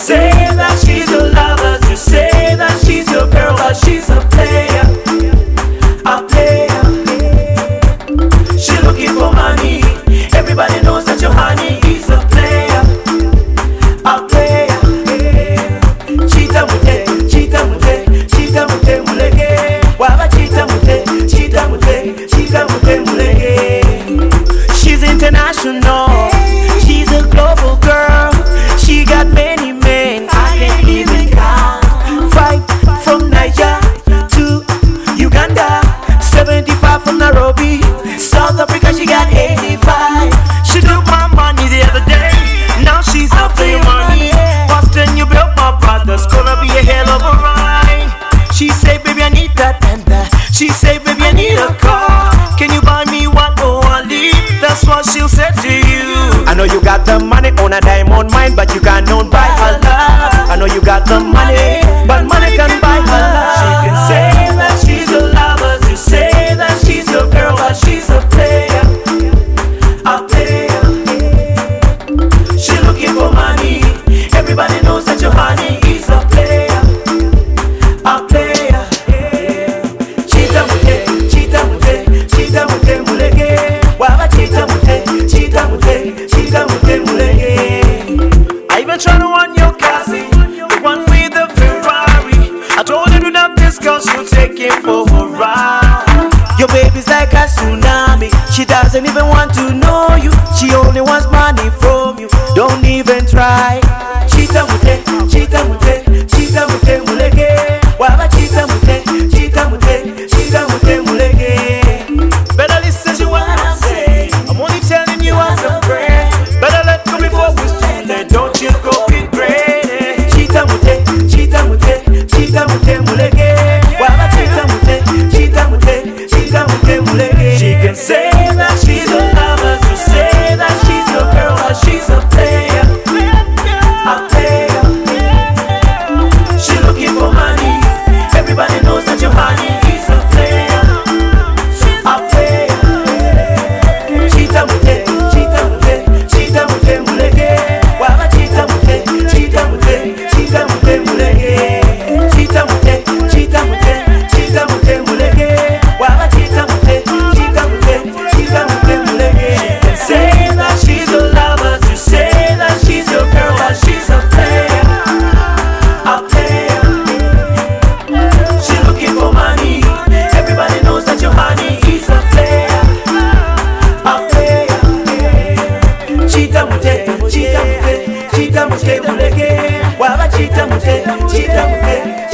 say that she's a lover, to say that she's your girl, but she's a player, a player. She looking for money. Everybody knows that your honey is a player, a player. Cheetah mute, cheetah mute, cheetah mute muleke. Waba cheetah mute, cheetah mute, cheetah mute muleke. She's international. She's a global girl. She got many men, I can't even count. 5 from Niger to Uganda, 75 from Nairobi, South Africa. She got 85. She took my money the other day. Now she's up to your money. Boston, you built my brothers. Gonna be a hell of a ride. She say, baby, I need that and that. She say, baby, I need a car. Can you buy me one or one leave? That's what she'll say to you. I know you got the money on a diamond mine, but you can't buy her love. I know you got the money, but money can't buy her love. She can say that she's a lover, to say that she's a girl, but she's a player, a player. She looking for money. Everybody knows that your honey is a player, a player. Cheetah mute, cheetah mute, cheetah mute muleke. Waba cheetah mute, cheetah mute, cheetah mute muleke. I even try to warn your cousin, one with a Ferrari. I told her to not this girl, she'll take him for a ride. Your baby's like a tsunami. She doesn't even want to know you. She only wants money from you. Don't even try. Cheetah mute, cheetah mute, cheetah mute muleke. Waba cheetah mute, cheetah mute, cheetah mute muleke. Better listen to what I'm saying. I'm only telling you as a friend. Better let go before we stand there. Don't you go be great. Cheetah mute, cheetah mute, cheetah mute muleke. Waba cheetah mute, cheetah mute, cheetah mute muleke. She can say that she's a lover, to say that she's a girl, but she's a player, a player. She looking for money. Everybody knows that your honey is a player, a player. Cheetah mute, cheetah mute, cheetah mute muleke. Waba cheetah mute, cheetah mute, cheetah mute muleke. Cheetah mute, cheetah mute, cheetah mute muleke. Waba cheetah mute, cheetah mute, cheetah mute muleke. Say that she's a lover, to say that she's your girl, but she's a player, a player. She looking for money. Everybody knows that your honey is a player, a player. Cheetah mute, cheetah mute, cheetah mute muleke. Waba cheetah mute, cheetah mute,